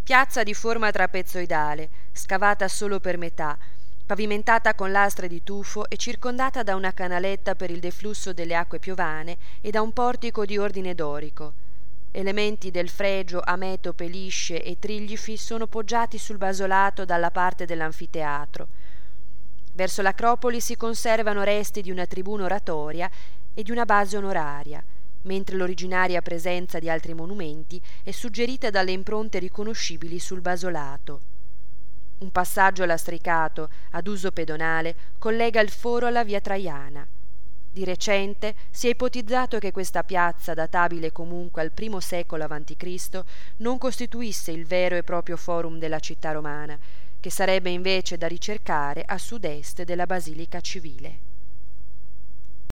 Piazza di forma trapezoidale, scavata solo per metà, pavimentata con lastre di tufo e circondata da una canaletta per il deflusso delle acque piovane e da un portico di ordine dorico. Elementi del fregio a metope lisce e triglifi sono poggiati sul basolato dalla parte dell'anfiteatro. Verso l'acropoli si conservano resti di una tribuna oratoria e di una base onoraria, mentre l'originaria presenza di altri monumenti è suggerita dalle impronte riconoscibili sul basolato. Un passaggio lastricato ad uso pedonale collega il foro alla via Traiana. Di recente si è ipotizzato che questa piazza, databile comunque al I secolo a.C., non costituisse il vero e proprio forum della città romana, che sarebbe invece da ricercare a sud-est della Basilica Civile.